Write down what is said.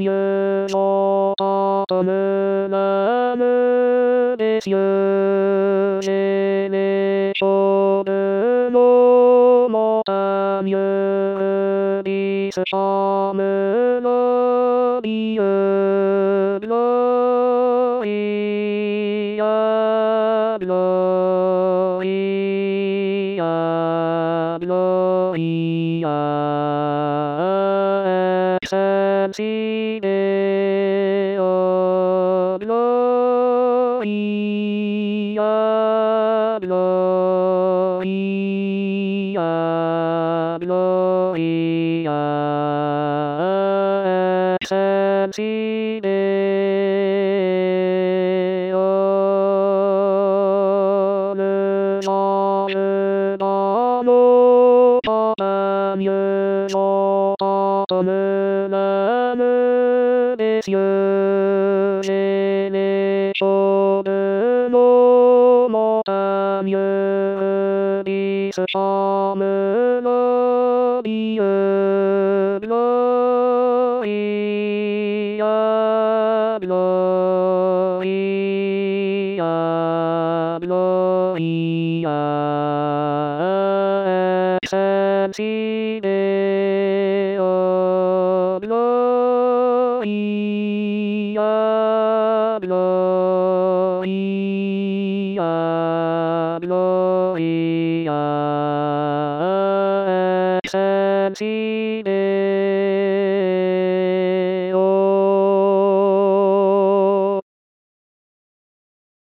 mieux j'entends comme l'âme des cieux. J'ai l'écho de nos montagnes, dit ce chant mélodieux. Gloria, Gloria, Gloria, Excelsi Deo, Gloria, Gloria, Gloria, Excelsi Deo. Le change dans nos campagnes, j'entends comme l'âme des cieux. J'ai l'écho de nos montagnes, dit ce chant mélodieux. Gloria, Gloria, Gloria, Excelsi Deo. Gloria, Gloria, Gloria, Excelsi